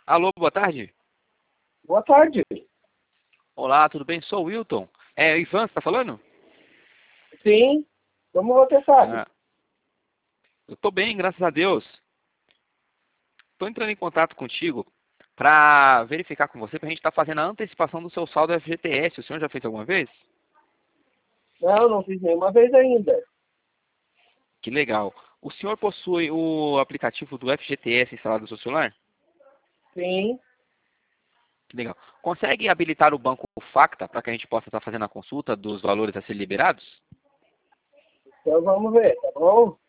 Alô, boa tarde. Boa tarde. Olá, tudo bem? Sou o Wilton. É, Ivan, você tá falando? Sim, como você sabe? Ah, eu tô bem, graças a Deus. Tô entrando em contato contigo para verificar com você, para a gente estar fazendo a antecipação do seu saldo FGTS. O senhor já fez alguma vez? Não, não fiz nenhuma vez ainda. Que legal. O senhor possui o aplicativo do FGTS instalado no seu celular? Sim, Que legal. Consegue habilitar o banco Facta para que a gente possa estar fazendo a consulta dos valores a ser liberados? então vamos ver, tá bom?